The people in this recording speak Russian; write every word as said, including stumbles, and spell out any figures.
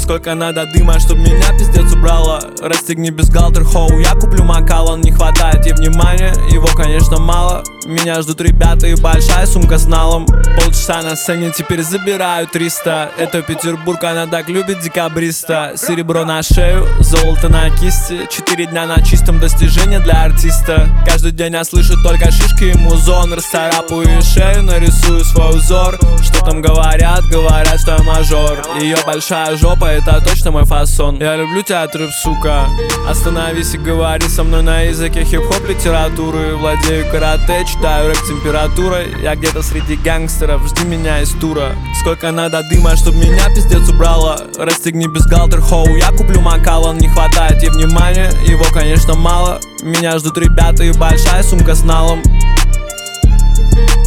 Сколько надо дыма, чтоб меня пиздец убрало. Расстегни бюстгальтер, хоу, я куплю Макалан. Не хватает ей внимания, его конечно мало. Меня ждут ребята и большая сумка с налом. Полчаса на сцене, теперь забираю триста. Это Петербург, она так любит декабриста. Серебро на шею, золото на кисти. Четыре дня на чистом, достижение для артиста. Каждый день я слышу только шишки и музон. Расцарапаю шею, нарисую свой узор. Что там говорят, говорят, что я мажор. Ее большая жопа, это точно мой фасон. Я люблю тебя, трэп, сука. Остановись и говори со мной на языке хип-хоп литературы. Владею карате, читаю рэп температурой. Я где-то среди гангстеров, жди меня из тура. Сколько надо дыма, чтоб меня пиздец убрало. Расстегни бюстгальтер, хоу, я куплю Макалан. Не хватает ей внимания, его конечно мало. Меня ждут ребята и большая сумка с налом.